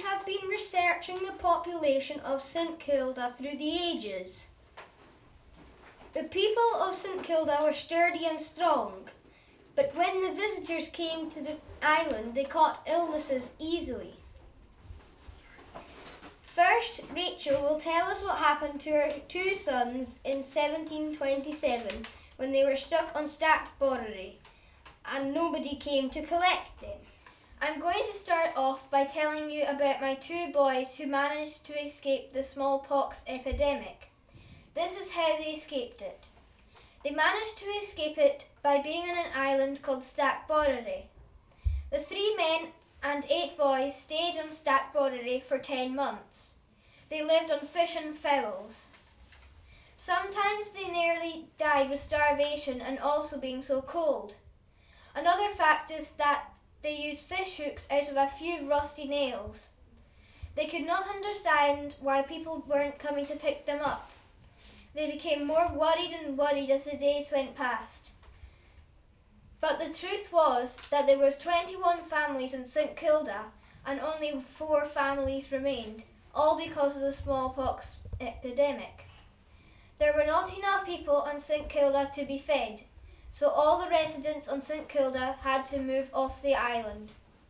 have been researching the population of St Kilda through the ages. The people of St Kilda were sturdy and strong, but when the visitors came to the island, they caught illnesses easily. First, Rachel will tell us what happened to her two sons in 1727 when they were stuck on Stackborrey and nobody came to collect them. I'm going to start off by telling you about my two boys who managed to escape the smallpox epidemic. This is how they escaped it. They managed to escape it by being on an island called Stackborrey. The 3 men and 8 boys stayed on Stackborrey for 10 months. They lived on fish and fowls. Sometimes they nearly died with starvation and also being so cold. Another fact is that they used fish hooks out of a few rusty nails. They could not understand why people weren't coming to pick them up. They became more worried and worried as the days went past. But the truth was that there was 21 families in St Kilda and only 4 families remained, all because of the smallpox epidemic. There were not enough people on St Kilda to be fed, so all the residents on St Kilda had to move off the island.